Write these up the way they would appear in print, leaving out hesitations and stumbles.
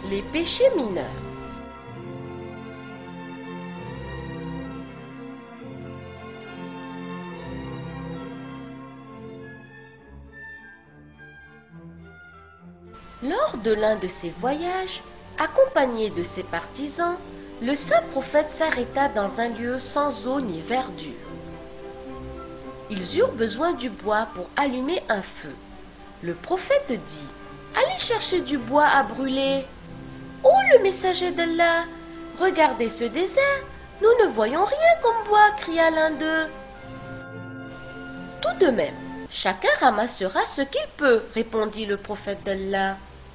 Les péchés mineurs. Lors de l'un de ses voyages, accompagné de ses partisans, le saint prophète s'arrêta dans un lieu sans eau ni verdure. Ils eurent besoin du bois pour allumer un feu. Le prophète dit: « Allez chercher du bois à brûler. »« Oh, le messager d'Allah, regardez ce désert, nous ne voyons rien comme bois, cria l'un d'eux. Tout de même, chacun ramassera ce qu'il peut, répondit le prophète d'Allah.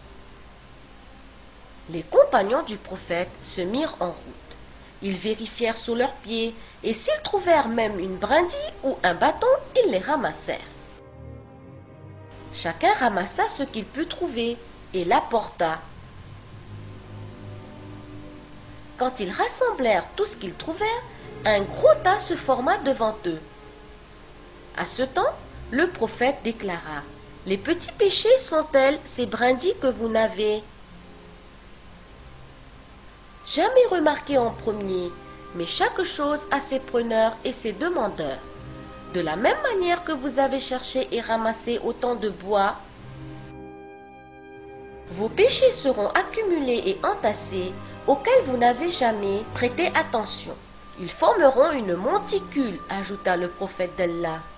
Les compagnons du prophète se mirent en route. Ils vérifièrent sous leurs pieds, et s'ils trouvèrent même une brindille ou un bâton, ils les ramassèrent. Chacun ramassa ce qu'il put trouver et l'apporta. Quand ils rassemblèrent tout ce qu'ils trouvèrent, un gros tas se forma devant eux. À ce temps, le prophète déclara: « Les petits péchés sont-elles ces brindilles que vous n'avez jamais remarquées en premier, mais chaque chose a ses preneurs et ses demandeurs. De la même manière que vous avez cherché et ramassé autant de bois, vos péchés seront accumulés et entassés, auxquels vous n'avez jamais prêté attention. Ils formeront une monticule, ajouta le prophète d'Allah.